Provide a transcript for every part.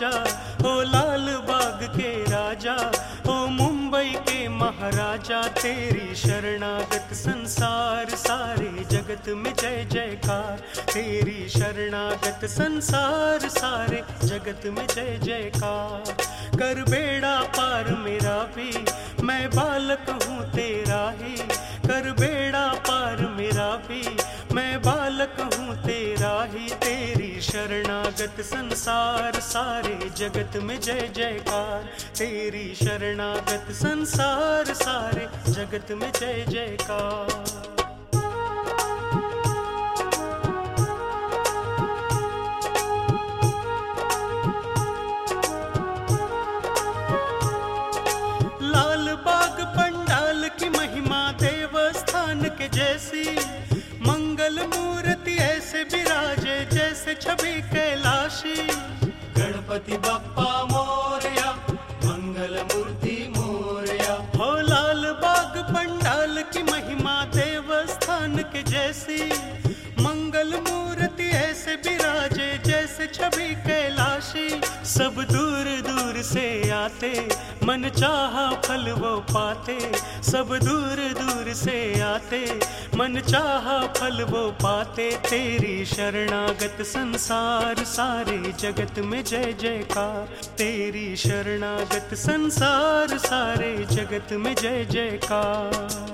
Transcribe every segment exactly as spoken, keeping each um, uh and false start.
राजा, ओ लाल बाग के राजा, ओ मुंबई के महाराजा। तेरी शरणागत संसार सारे जगत में जय जयकार। तेरी शरणागत संसार सारे जगत में जय जयकार। कर बेड़ा पार मेरा भी, मैं बालक हूँ तेरा ही। कर बेड़ा पार मेरा भी, मैं बालक हूँ तेरा ही। तेरी शरणागत संसार सारे जगत में जय जयकार। तेरी शरणागत संसार सारे जगत में जय जयकार। के जैसी मंगल मूर्ति ऐसे विराजे जैसे छवि कैलाशी। गणपति बप्पा मोरया, मंगल मूर्ति मोरया। हो लाल बाग पंडाल की महिमा देवस्थान के जैसी, मंगल मूर्ति ऐसे विराजे जैसे छवि कैलाशी। सब दूर दूर से आते, मन चाहा फल वो पाते। सब दूर दूर से आते, मन चाहा फल वो पाते। तेरी शरणागत संसार सारे जगत में जय जयकार। तेरी शरणागत संसार सारे जगत में जय जयकार।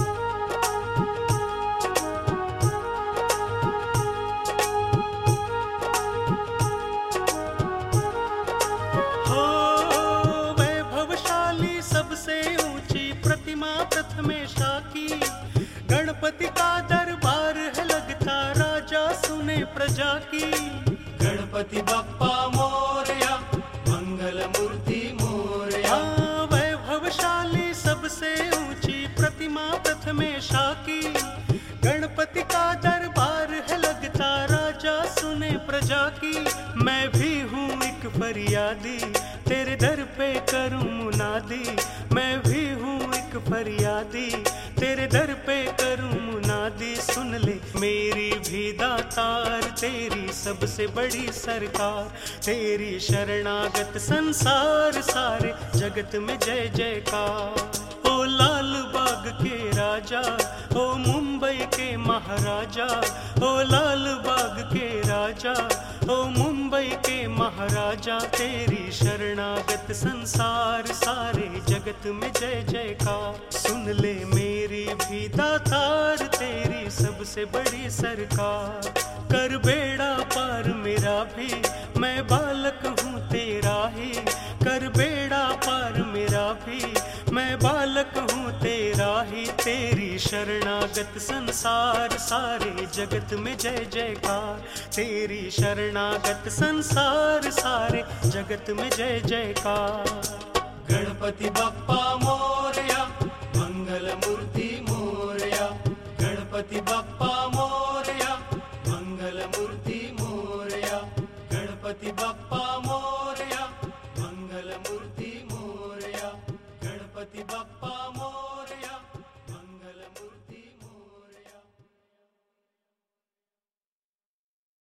प्रथमेशा की गणपति का दरबार है लगता, राजा सुने प्रजा की। गणपति बप्पा मोरया, मंगल मूर्ति मोरया। वैभवशाली सबसे ऊंची प्रतिमा प्रथमेशा की। गणपति का दरबार है लगता, राजा सुने प्रजा की। मैं भी हूँ एक फरियादी, तेरे दर पे करूँ मुनादी। मैं भी हूँ एक फरियादी, तेरे दर पे करूँ मुनादी। सुन ले मेरी भी दातार, तेरी सबसे बड़ी सरकार। तेरी शरणागत संसार सारे जगत में जय जयकार। ओ लाल बाग के राजा, ओ मुंबई के महाराजा। ओ लाल बाग के राजा, ओ मुंबई के महाराजा। तेरी शरणागत संसार सारे जगत में जय जयकार। सुन ले मेरी भी दातार, तेरी सबसे बड़ी सरकार। कर बेड़ा पार मेरा भी, मैं बालक हूँ तेरा ही। कर बेड़ा पार मेरा भी, मैं बालक हूँ तेरा ही। तेरी शरणागत संसार सारे जगत में जय जयकार। तेरी शरणागत संसार सारे जगत में जय जयकार। गणपति बप्पा मोरया, मंगल मूर्ति मोरया। गणपति बप्पा